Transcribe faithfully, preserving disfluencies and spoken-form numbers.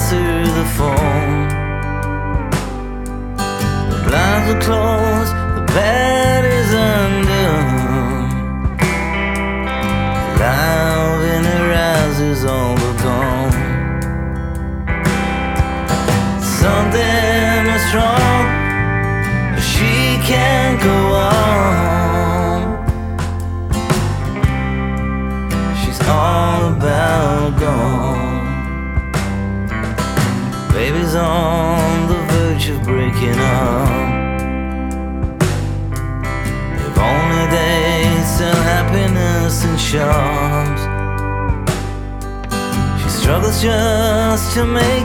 answer the phone. The blinds are closed, the bed is undone. The love in her eyes is all but gone. Something is wrong, she can't go on. She's all about gone. Baby's on the verge of breaking up. If only they sell happiness in shops. She struggles just to make